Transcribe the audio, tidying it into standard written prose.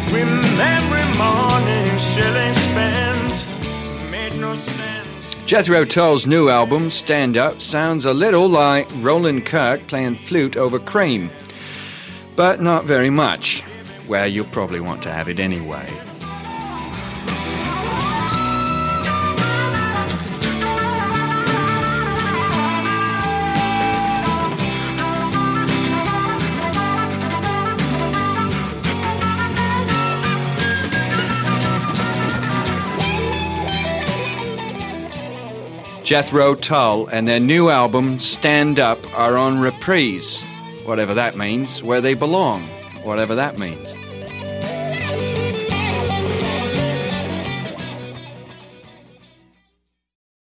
When every morning shilling spent made no sense. Jethro Tull's new album, Stand Up, sounds a little like Roland Kirk playing flute over cream, but not very much. Well, you'll probably want to have it anyway. Jethro Tull and their new album, Stand Up, are on reprise, whatever that means, where they belong, whatever that means.